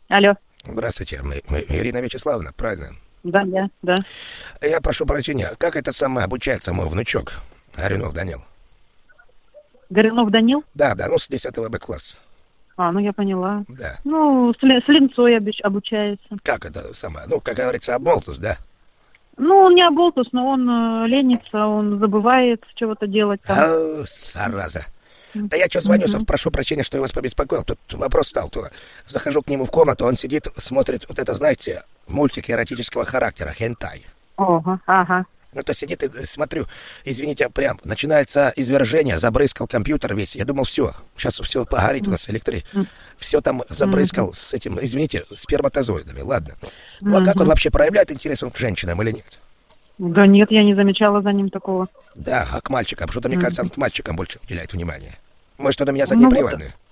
Алло. Здравствуйте, мы Ирина Вячеславовна, правильно? Да, да. Я прошу прощения, как это самое обучается мой внучок, Горюнов Данил? Горюнов Данил? Да, ну с 10 Б класса. Ну я поняла. Да. Ну, с линцой обучается. Как это самое? Ну, как говорится, оболтус, да? Ну, он не оболтус, но он ленится, он забывает чего-то делать там. Зараза. Да я что звоню, прошу прощения, что я вас побеспокоил. Тут вопрос стал. То захожу к нему в комнату, он сидит, смотрит, вот это, знаете, мультик эротического характера, хентай. Ага. Ну, то сидит и смотрю, извините, прям начинается извержение, забрызгал компьютер весь. Я думал, все, сейчас все погорит у нас электрик. Все там забрызгал с этим, извините, сперматозоидами, ладно. Ну, а как он вообще проявляет интерес к женщинам или нет? Да нет, я не замечала за ним такого. Да, а к мальчикам, что-то, мне кажется, он к мальчикам больше уделяет внимание. Может, он у меня заднеприводный?